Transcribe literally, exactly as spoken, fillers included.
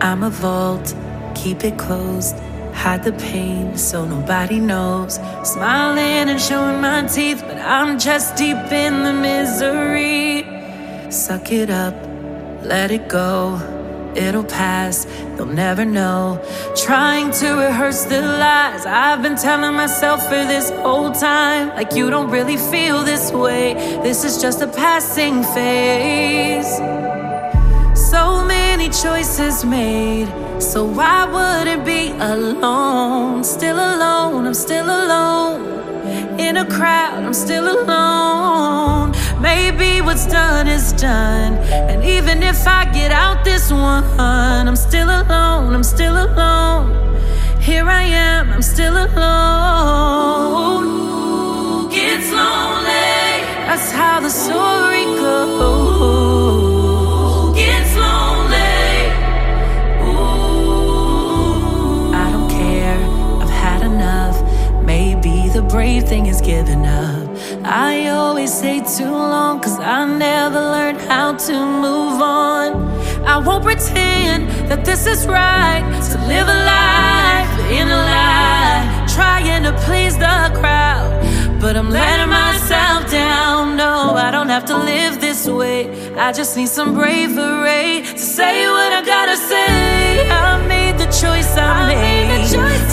I'm a vault, keep it closed. Hide the pain so nobody knows. Smiling and showing my teeth, but I'm just deep in the misery. Suck it up, let it go. It'll pass, they'll never know. Trying to rehearse the lies I've been telling myself for this whole time. Like you don't really feel this way. This is just a passing phase. So many choices made, so I wouldn't be alone. Still alone, I'm still alone. In a crowd, I'm still alone. Maybe what's done is done, and even if I get out this one, I'm still alone, I'm still alone. Here I am, I'm still alone. Ooh, gets lonely, that's how the story goes. Gets lonely. Ooh, I don't care, I've had enough. Maybe the brave thing is giving up. I always say too long, cause I never learned how to move on. I won't pretend that this is right, to live a life in a lie, trying to please the crowd, but I'm letting myself down. No, I don't have to live this way. I just need some bravery to say what I gotta say. I made the choice I made,